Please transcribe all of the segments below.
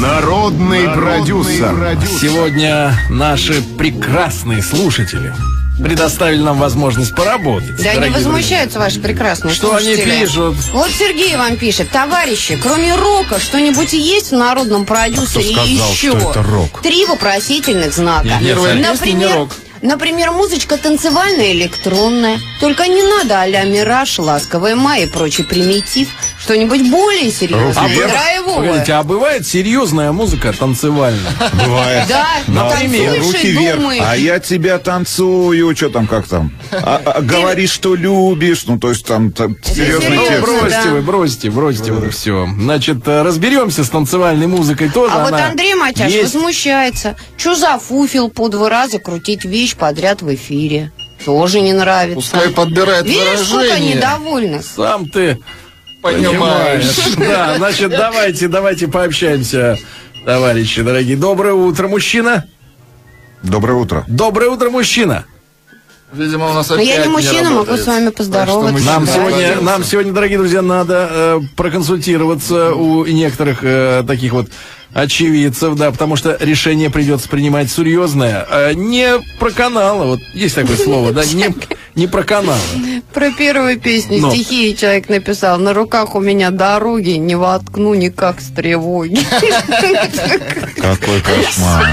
Народный продюсер. Сегодня наши прекрасные слушатели предоставили нам возможность поработать. Да, они возмущаются, ваши прекрасные Что слушатели. они пишут? Вот Сергей вам пишет: товарищи, кроме рока, что-нибудь есть в народном продюсере сказал, еще? что это рок? 3 вопросительных знака. Например, музычка танцевальная, электронная. Только не надо а-ля Мираж, Ласковая Май и прочий примитив. Что-нибудь более серьезное, драйвовое. Погодите, а бывает серьезная музыка танцевальная? Бывает. Да, например, танцуешь руки и вверх. думаешь. А я тебя танцую, что там, как там? Говори, что любишь. Ну, то есть там серьезный серьезно, текст. Бросьте вот и все. Значит, разберемся с танцевальной музыкой тоже. А вот Андрей Матяш возмущается. Че за фуфел по 2 раза крутить вещь подряд в эфире? Тоже не нравится. Пускай подбирает Видишь, сколько выражение. недовольных. Сам ты Понимаешь. Да, значит, давайте пообщаемся, товарищи дорогие. Доброе утро, мужчина. Доброе утро. Доброе утро, мужчина. Видимо, у нас Но опять я не мужчина, могу работает. с вами поздороваться. Так что мы Нам сегодня, дорогие друзья, надо проконсультироваться у некоторых таких вот очевидцев, да, потому что решение придется принимать серьезное. Не про каналы, вот есть такое слово, да, не про каналы. Про первую песню стихи человек написал: на руках у меня дороги, не воткну никак с тревоги. Какой кошмар.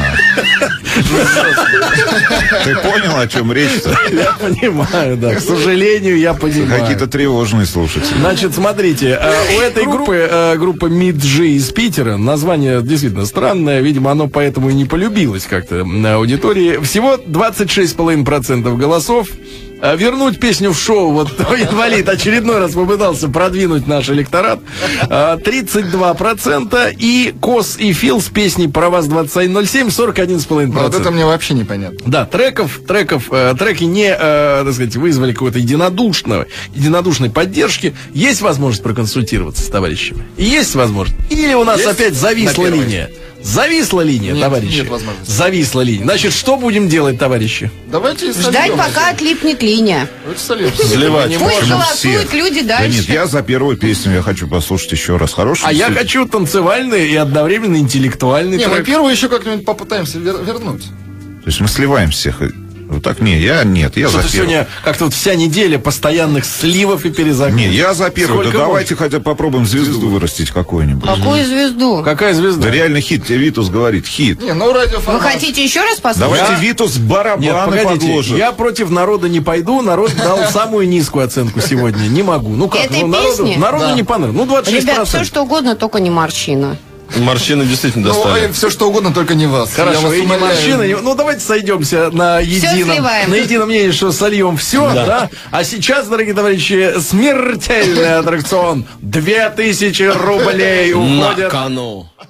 Ты понял, о чем речь-то? Я понимаю, да, к сожалению, я понимаю. Какие-то тревожные слушатели. Значит, смотрите, у этой группа Миджи из Питера, название действительно странное, видимо, оно поэтому и не полюбилось как-то на аудитории. Всего 26,5% голосов. Вернуть песню в шоу, вот инвалид очередной раз попытался продвинуть наш электорат. 32%. И Кос и Фил с песней «Про вас 2107» 41,5%. Вот это мне вообще непонятно. Да, треки не, так сказать, вызвали какой-то единодушной поддержки. Есть возможность проконсультироваться с товарищами? Есть возможность? Или у нас Есть? опять зависла линия? Зависла линия, Нет, товарищи? нет возможности. Зависла линия. Значит, что будем делать, товарищи? Давайте Ждать, пока отлипнет линия. Давайте сольем. Сливать. Пусть Почему голосуют всех? люди Да дальше. нет, я за первую песню, я хочу послушать еще раз. Хороший. А я хочу танцевальный и одновременно интеллектуальный Не, мы трек. первую еще как-нибудь попытаемся вернуть. То есть мы сливаем всех. Вот так, я за Что-то первую. сегодня как-то вот вся неделя постоянных сливов и перезагрузок. Не, я за первую. Сколько Да давайте хотя бы попробуем звезду вырастить какую-нибудь. Какую звезду? Какая звезда? Да реально хит, тебе Витус говорит, хит. Не, ну Вы радиоформат. хотите еще раз послушать? Давайте Витус Нет, барабаны погодите, подложит. я против народа не пойду, народ дал самую низкую оценку сегодня, не могу. Ну как, Этой ну, песни? народу Да. не понравилось, ну 26%. Ребят, все что угодно, только не морщина. Морщины действительно Ну, достали. все что угодно, только не вас. Я Хорошо, вас и не умоляю. морщины, ну давайте сойдемся на сливаем. едином мнении, что сольем все, да. А сейчас, дорогие товарищи, смертельный аттракцион. 2000 рублей На уходят кону.